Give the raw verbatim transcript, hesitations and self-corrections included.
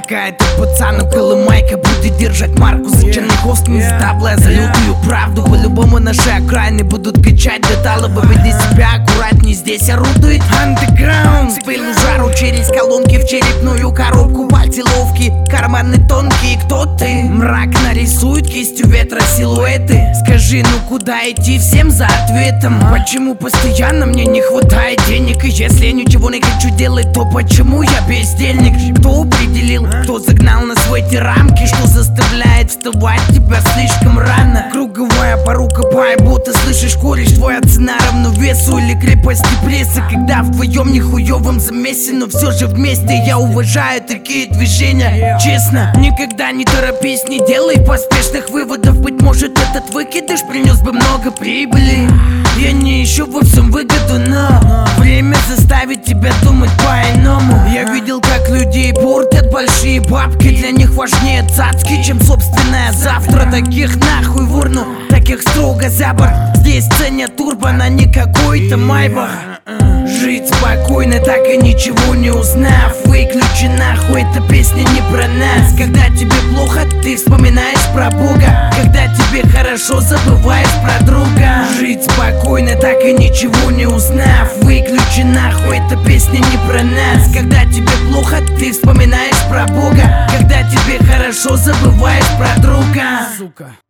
Какая-то пацан около майка будет держать марку за Черняховским ставля за лютую правду. По-любому наши окраины будут качать до талого. Веди себя аккуратней, здесь орудует андеграунд. С пылу жару через колонки в черепную коробку. Пальцы ловкие, карманы тонкие. Кто ты? Мрак нарисует кистью ветра силуэты. Скажи, ну куда идти всем за ответом? Почему постоянно мне не хватает денег? И если я ничего не хочу делать, то почему я бездельник? Кто определил, кто загнал на свои эти рамки? Что заставляет вставать тебя слишком рано? Круговая порука по ты слышишь, кореш, твоя цена равна весу или крепости пресса. Когда в твоем нехуевом замесе, но все же вместе. Я уважаю такие движения, честно. Никогда не торопись, не делай поспешных выводов. Быть может, этот выкидыш принес бы много прибыли. Я не ищу во всем выгоду, но время заставит тебя думать по-иному. Я видел, как людей портят большие бабки. Для них важнее цацки, чем собственное завтра. Таких нахуй в урну, таких строго за борт. Здесь ценят турбан, а не какой-то майбах. Жить спокойно, так и ничего не узнав. Выключи нахуй, эта песня не про нас. Когда тебе плохо, ты вспоминаешь про Бога. Когда тебе хорошо, забываешь про друга. Жить спокойно, так и ничего не узнав. Выключи нахуй, эта песня не про нас. Когда тебе плохо, ты вспоминаешь про Бога. Когда тебе хорошо, забываешь про друга. Сука.